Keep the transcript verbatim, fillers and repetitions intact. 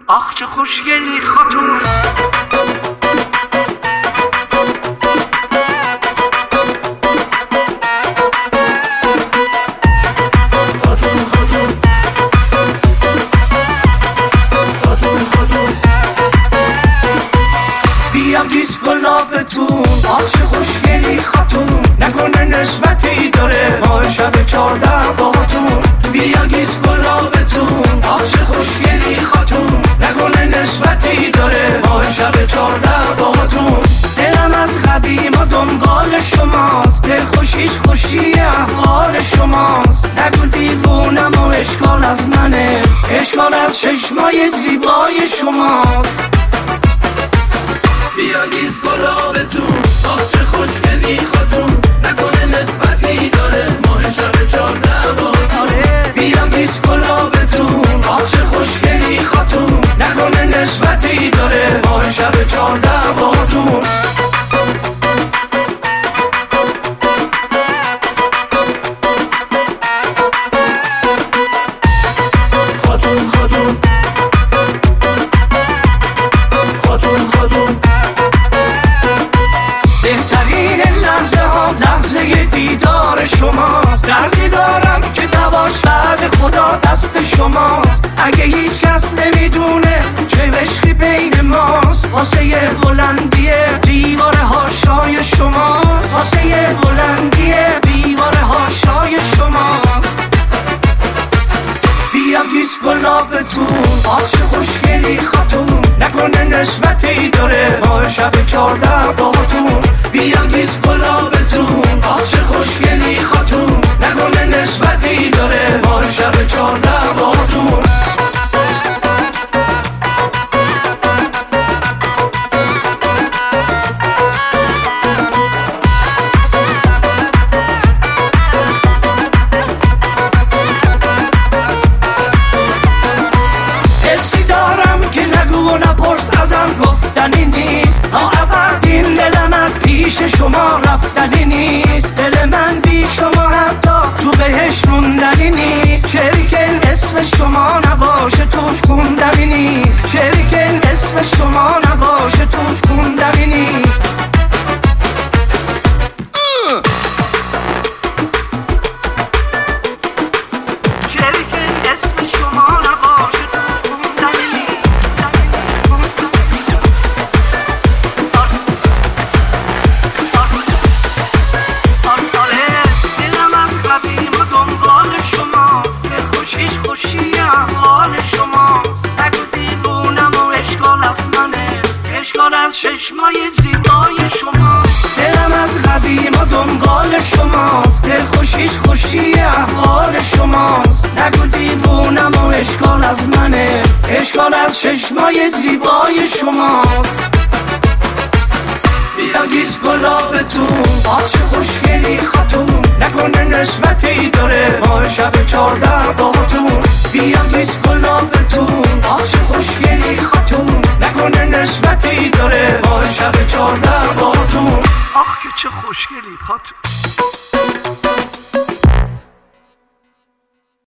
آخ چه خوشگلی خاتون. خاتون خاتون خاتون خاتون بیام گیس گلابتون. آخ چه خوشگلی خاتون، نکنه نسبتی داره ما شب چارده باهاتون. بیا گیس گلابتون. آخ چه خوشگلی خاتون، نکنه نسبتی داره ما شب چارده باهاتون. دلم از قدیم و دنبال شماست، دل خوشیش خوشی احوال شماست. نگو دیوونم و اشکال از منه، اشکال از چشمای زیبای شماست. بیا گیس گلابتون. آخ چه خوشگلی خاتون، نکنه نسبتی داره ماه شب چارده باهاتون. بیا گیس گلابتون. آخ چه خوشگلی خاتون، نکنه نسبتی داره ماه شب چارده باهاتون. خاتون خاتون خاتون خاتون بهترین لحظه ها لحظه دیدار شماست. دردی دارم که دواش بعد خدا دست شماست. اگه هیچ کس نمیدونه چه عشقی بین ماست، واسه بلندی دیوار هاشای شماست. واسه بلندی دیوار هاشای شماست. بیا گیس گلابتون. آخ چه خوشگلی خاتون، نکنه نسبتی داره ما شب چارده باهاتون. بیا گیس گلابتون. آخ چه خوشگلی خاتون، نکنه نسبتی داره ما شب چارده باهاتون. گفتنی نیست تا ابد این دلم از پیش شما رفتنی نیست. دل من بی شما حتی تو بهش موندنی نیست. چریکن اسم شما نباشه توش خوندنی نیست. چریکن اسم شما نباشه توش خوندنی نیست. چشمای زیبای شما. دلم از قدیم و دنبال شماست، دل خوشیش خوشی احوال شماست. نگو دیوونم و اشکال از منه، اشکال از چشمای زیبای شماست. بیا گیس گلابتون. آخ چه خوشگلی خاتون، نکنه نسبتی داره ما شب چارده باهاتون. بیا گیس گلابتون. آخ چه خوشگلی خاتون، نکنه نسبتی داره ما شب چارده باهاتون. آخ که چه خوشگلی خاتون.